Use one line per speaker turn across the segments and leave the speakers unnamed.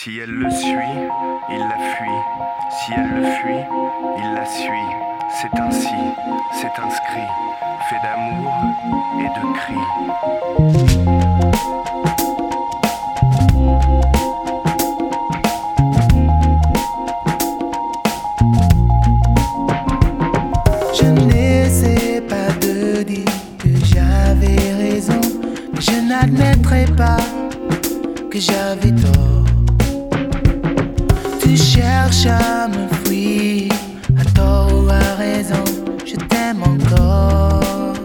Si elle le suit, il la fuit. Si elle le fuit, il la suit. C'est ainsi, c'est inscrit, fait d'amour et de cris.
Je n'essaie pas de dire que j'avais raison, mais je n'admettrai pas que j'avais tort. Tu cherches à me fuir, à tort ou à raison, je t'aime encore.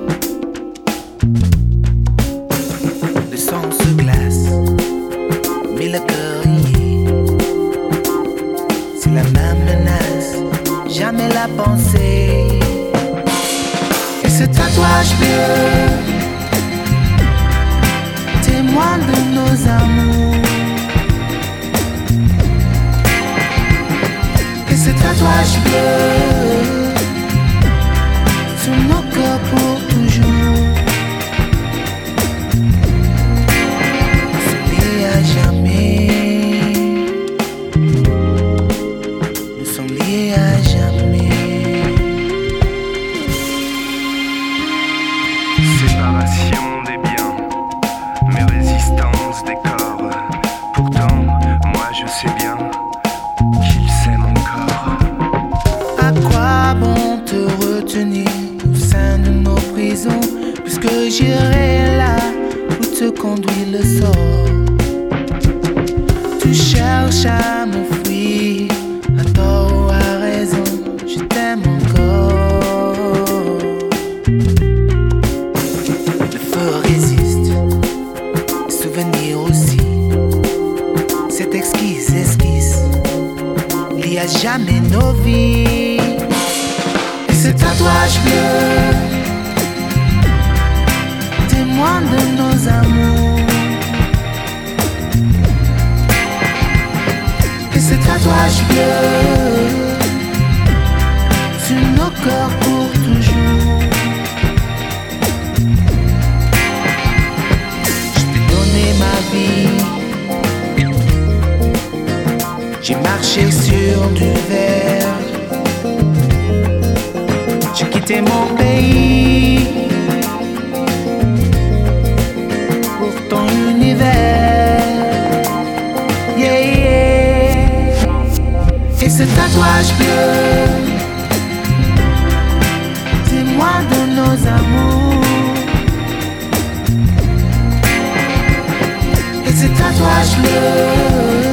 Le sang se glace, mais le cœur y est. C'est la même menace, jamais la pensée. Et ce tatouage bleu, témoin de nos amours. Et ce tatouage bleu, sur nos cœurs pour toujours. Nous sommes liés à jamais. Nous sommes liés à jamais.
Séparation des biens, mais résistance des corps. Pourtant, moi je sais bien qu'il s'aime encore.
À quoi bon te retenir au sein de nos prisons, puisque j'irai là où te conduit le sort. Tu cherches à me fuir, à tort ou à raison, je t'aime encore. Le feu résiste, le souvenir aussi. Cette exquise esquisse lie à jamais nos vies. Et ce tatouage bleu, témoin de nos amours. Et ce tatouage bleu, sur nos corps pour toujours. Je t'ai donné ma vie, j'ai marché sur du verre. J'ai quitté mon pays pour ton univers. Yeah, yeah. Et ce tatouage bleu, témoin de nos amours. Et ce tatouage bleu,